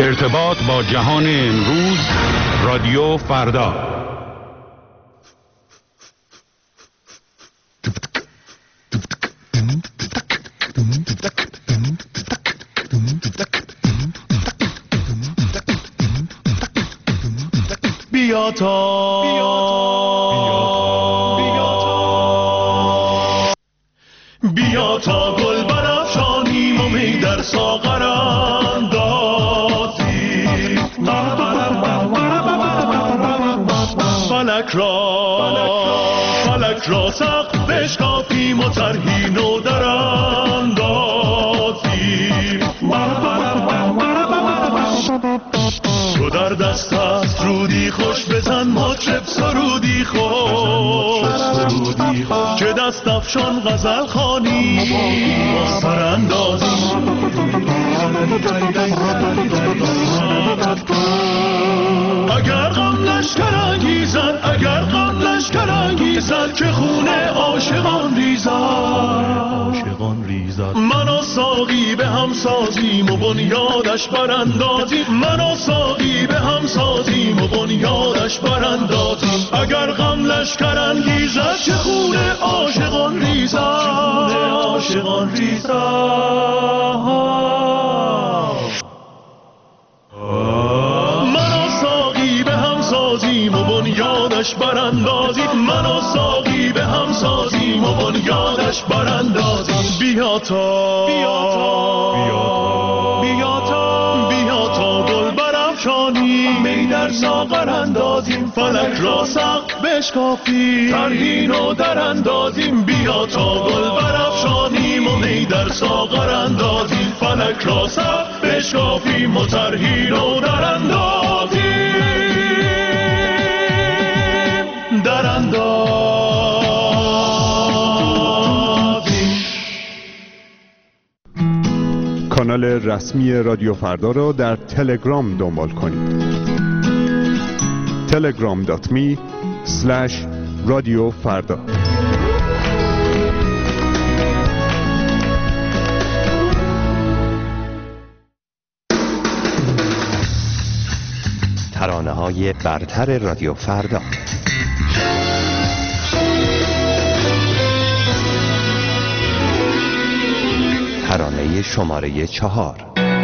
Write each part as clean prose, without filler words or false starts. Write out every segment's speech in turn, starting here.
ارتباط با جهان امروز، رادیو فردا. بیا تا گل برافشانیم و می در ساغر اندازیم، فلک را سقف بشکافیم و طرحی نو در اندازیم. تو در دست است رودی خوش بزن مطرب سرودی خوش، که دست افشان غزل خوانی با سر اندازی. اگر غم لشکر انگیزد که خون عاشقان ریزد، من و ساقی به هم سازیم و بنیادش براندازیم، اگر غم لشکر انگیزد که خون عاشقان ریزد. من و ساقی به هم سازیم و بنیادش براندازیم، بیا تا گل برافشانیم، می در ساغر اندازیم، فلک را سقف بشکافیم، طرحی نو در اندازیم. بیا تا گل برافشانیم و می در ساغر اندازیم، فلک را سقف بشکافیم و طرحی نو در اندازیم. کانال رسمی رادیو فردا را در تلگرام دنبال کنید. telegram.me/رادیوفردا. ترانه‌های برتر رادیو فردا. ترانه شماره 4.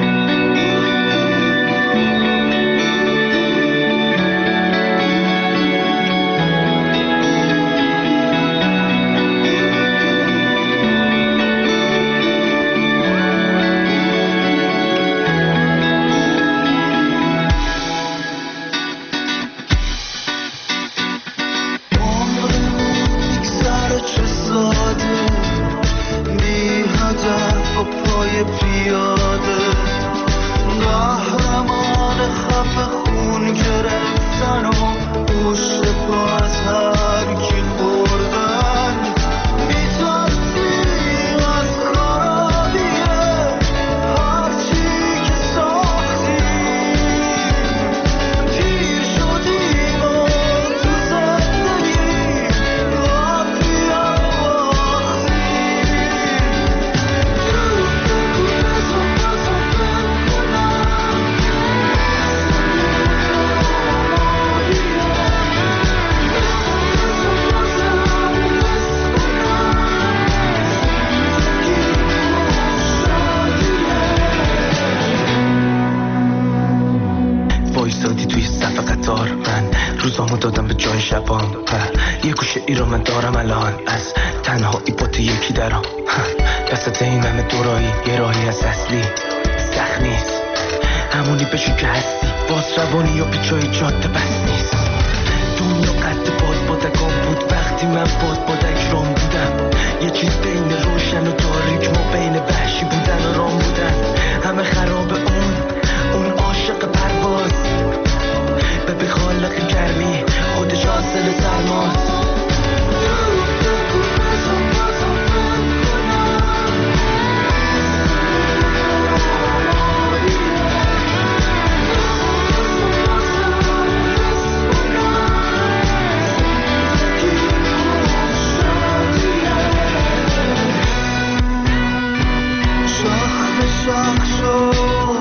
روزامو دادم به جای شبام، یه گوشه ای رو من دارم الان، از تنهایی با تو یکی درام، وسط این همه دورایی یه راهی از اصلی سخت نیست، همونی بشو که هستی، باز روانی یا پیچای جاده بس نیست. دنیا قد بادکام بود وقتی من بادک رام بودم، یه چیز بین روشن و تاریک، ما بین وحشی بودن و رام بودن، همه خراب اون عاشق پرواز، به خالق گرمی خودش حاصل سرماست. شاخ شو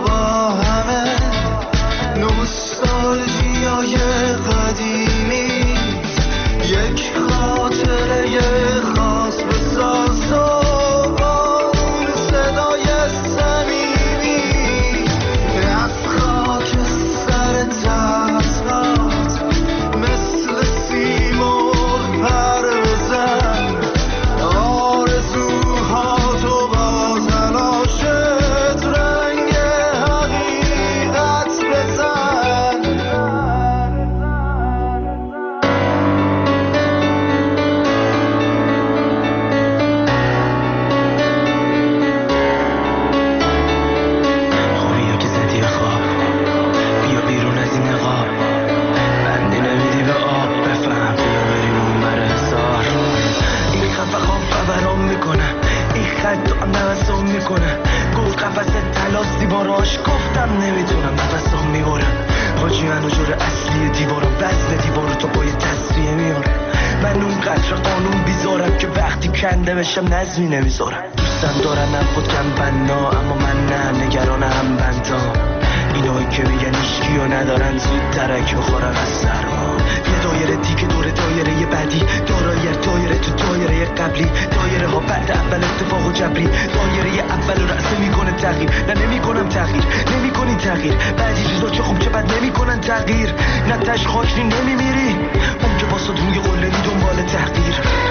خودم نمیتونم نفسام میبرم حاجی منو جور اصلی دیوارم وزن دیوارو تو پای تصفیه میارم من اونقدر قانون بیزارم که وقتی کنده بشم نظمی نمیذارم دوستم دارنم خودم بنا اما من نه نگران هم بندام اینایی که میگن ایشکی و ندارن زود ترک بخورن از سرما یه دایره دیگه دور دایره بعدی دایره تو دایره قبلی دایره ها بعد اول اتفاق و جبری دایره اول رو رأسه میکنه تغییر نه نمیکنم تغییر نمیکنی تغییر بعدی چیزا چه خوب چه بد نمیکنن تغییر نه تش خاکی نمیمیری اون که واسه روی قله می دنبال تحقیر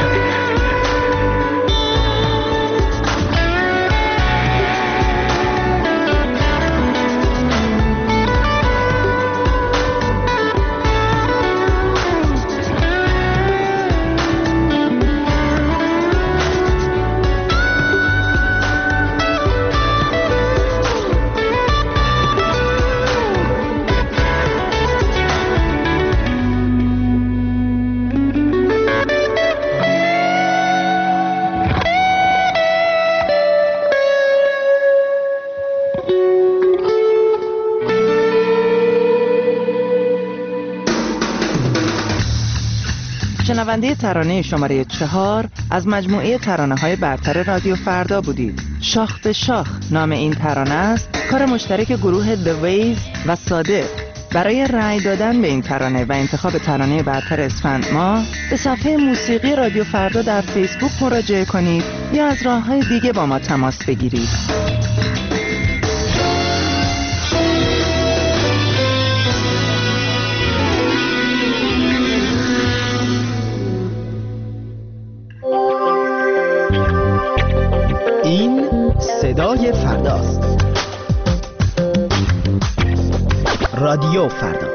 شنونده ترانه شماره 4 از مجموعه ترانه‌های برتر رادیو فردا بودید. شاخ به شاخ نام این ترانه است، کار مشترک گروه The Waves و صادق. برای رأی دادن به این ترانه و انتخاب ترانه برتر اسفند ماه به صفحه موسیقی رادیو فردا در فیسبوک مراجعه کنید یا از راه‌های دیگه با ما تماس بگیرید. این صدای فرداست. رادیو فردا.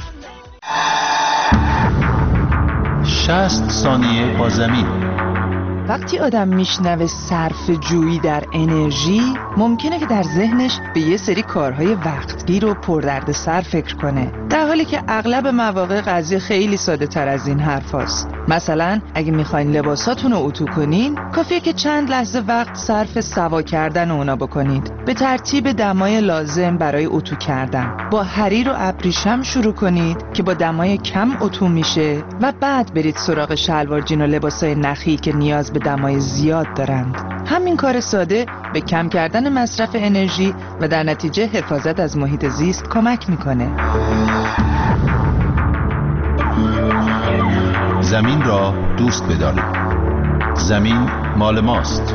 ثانیه با زمین. وقتی آدم میشنوه صرف جویی در انرژی، ممکنه که در ذهنش به یه سری کارهای وقتگیر و پردردسر فکر کنه، در حالی که اغلب مواقع قضیه خیلی ساده تر از این حرف هست. مثلا اگه میخواین لباساتون رو اتو کنین، کافیه که چند لحظه وقت صرف سوا کردن اونا بکنید، به ترتیب دمای لازم برای اتو کردن. با حریر و ابریشم شروع کنید که با دمای کم اتو میشه و بعد برید سراغ شلوار جین و لباسای نخی که نیاز به دمای زیاد دارند. همین کار ساده به کم کردن مصرف انرژی و در نتیجه حفاظت از محیط زیست کمک میکنه. زمین را دوست بدارید. زمین مال ماست.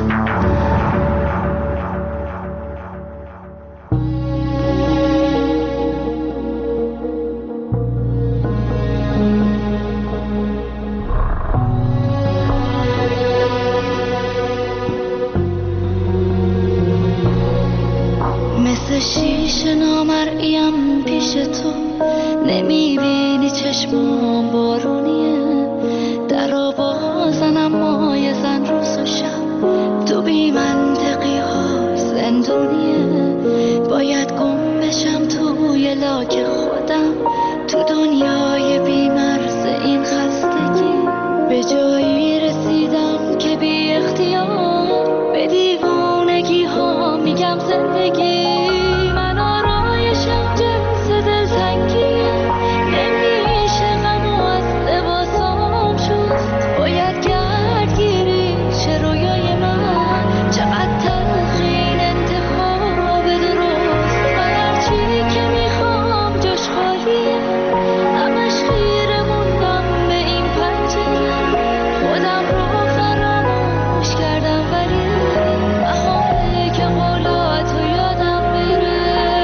مثل شیشه نامرئیم پیش تو، نمیبینی چشمام بارونیه، در آوازن اما یه زن روز و شب، تو بی منطقی ها زندونیه. باید گم بشم توی لاک خودم، تو دنیای بی مرز این خستگی. به جایی رسیدم که بی اختیار به دیوانگی ها میگم زندگی. من آرایشم جنس دلتنگیه، نمیشه غمو از لباسام شست. باید گردگیری چه رویای من، چقدر تلخین انتخاب درست. من هرچی که میخوام جاش خالیه، همش خیره موندم به این پنجره. خودم رو فراموش کردم ولی بهاره که قولاتو یادم میره.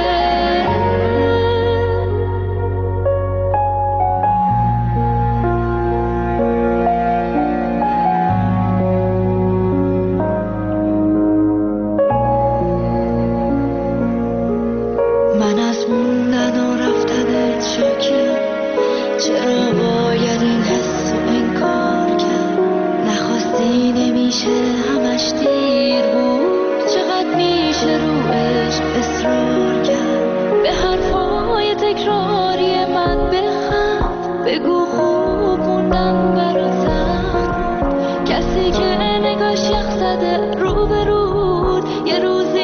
من از موندن و رفتنت شاکرم، چرا باید این حس و انکار کرد؟ نخواستی نمیشه همش دیر بود، چقدر میشه رو عشق اصرار کرد؟ به حرفای تکراری من بخند، بگو خوب موندن برات سخت بود. کسی که نگاش یخ زده رو به رود، یه روزی